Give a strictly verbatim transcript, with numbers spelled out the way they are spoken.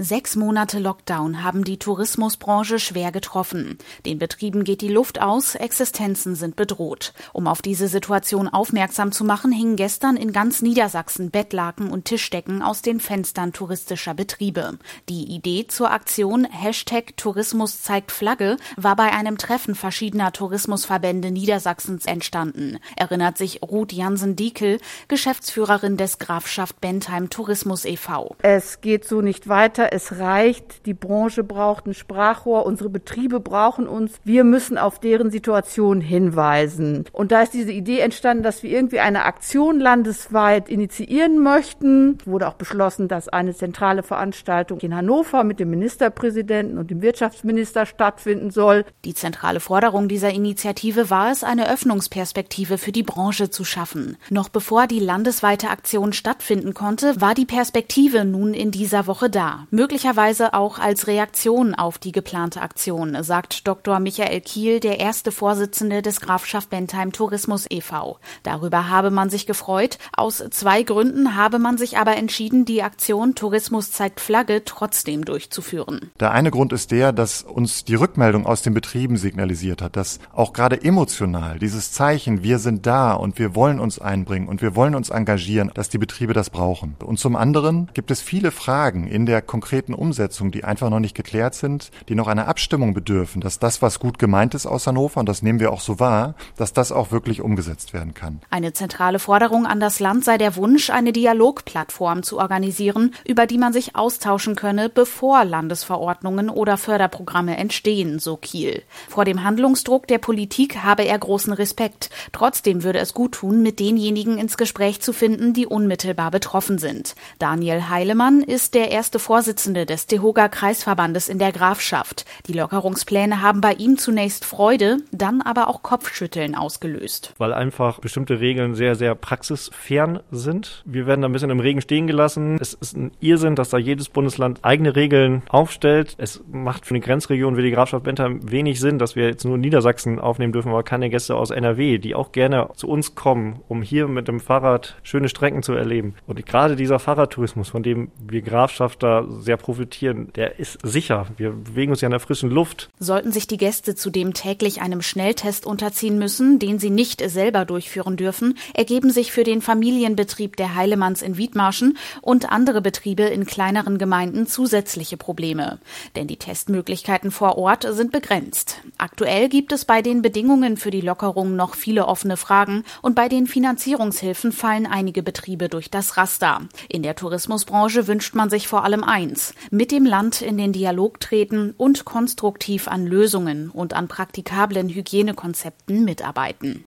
Sechs Monate Lockdown haben die Tourismusbranche schwer getroffen. Den Betrieben geht die Luft aus, Existenzen sind bedroht. Um auf diese Situation aufmerksam zu machen, hingen gestern in ganz Niedersachsen Bettlaken und Tischdecken aus den Fenstern touristischer Betriebe. Die Idee zur Aktion Hashtag Tourismus zeigt Flagge war bei einem Treffen verschiedener Tourismusverbände Niedersachsens entstanden, erinnert sich Ruth Jansen-Diekel, Geschäftsführerin des Grafschaft Bentheim Tourismus e V Es geht so nicht weiter. Es reicht, die Branche braucht ein Sprachrohr, unsere Betriebe brauchen uns. Wir müssen auf deren Situation hinweisen. Und da ist diese Idee entstanden, dass wir irgendwie eine Aktion landesweit initiieren möchten. Es wurde auch beschlossen, dass eine zentrale Veranstaltung in Hannover mit dem Ministerpräsidenten und dem Wirtschaftsminister stattfinden soll. Die zentrale Forderung dieser Initiative war es, eine Öffnungsperspektive für die Branche zu schaffen. Noch bevor die landesweite Aktion stattfinden konnte, war die Perspektive nun in dieser Woche da. Möglicherweise auch als Reaktion auf die geplante Aktion, sagt Doktor Michael Kiel, der erste Vorsitzende des Grafschaft Bentheim Tourismus e V Darüber habe man sich gefreut. Aus zwei Gründen habe man sich aber entschieden, die Aktion Tourismus zeigt Flagge trotzdem durchzuführen. Der eine Grund ist der, dass uns die Rückmeldung aus den Betrieben signalisiert hat, dass auch gerade emotional dieses Zeichen, wir sind da und wir wollen uns einbringen und wir wollen uns engagieren, dass die Betriebe das brauchen. Und zum anderen gibt es viele Fragen in der konkreten Umsetzung, die einfach noch nicht geklärt sind, die noch einer Abstimmung bedürfen, dass das, was gut gemeint ist aus Hannover, und das nehmen wir auch so wahr, dass das auch wirklich umgesetzt werden kann. Eine zentrale Forderung an das Land sei der Wunsch, eine Dialogplattform zu organisieren, über die man sich austauschen könne, bevor Landesverordnungen oder Förderprogramme entstehen, so Kiel. Vor dem Handlungsdruck der Politik habe er großen Respekt. Trotzdem würde es gut tun, mit denjenigen ins Gespräch zu finden, die unmittelbar betroffen sind. Daniel Heilemann ist der erste Vorsitzende des DEHOGA-Kreisverbandes in der Grafschaft. Die Lockerungspläne haben bei ihm zunächst Freude, dann aber auch Kopfschütteln ausgelöst. Weil einfach bestimmte Regeln sehr, sehr praxisfern sind. Wir werden da ein bisschen im Regen stehen gelassen. Es ist ein Irrsinn, dass da jedes Bundesland eigene Regeln aufstellt. Es macht für eine Grenzregion wie die Grafschaft Bentheim wenig Sinn, dass wir jetzt nur Niedersachsen aufnehmen dürfen, aber keine Gäste aus N R W, die auch gerne zu uns kommen, um hier mit dem Fahrrad schöne Strecken zu erleben. Und gerade dieser Fahrradtourismus, von dem wir Grafschafter sehr profitieren, der ist sicher. Wir bewegen uns ja in der frischen Luft. Sollten sich die Gäste zudem täglich einem Schnelltest unterziehen müssen, den sie nicht selber durchführen dürfen, ergeben sich für den Familienbetrieb der Heilemanns in Wiedmarschen und andere Betriebe in kleineren Gemeinden zusätzliche Probleme. Denn die Testmöglichkeiten vor Ort sind begrenzt. Aktuell gibt es bei den Bedingungen für die Lockerung noch viele offene Fragen und bei den Finanzierungshilfen fallen einige Betriebe durch das Raster. In der Tourismusbranche wünscht man sich vor allem eins: mit dem Land in den Dialog treten und konstruktiv an Lösungen und an praktikablen Hygienekonzepten mitarbeiten.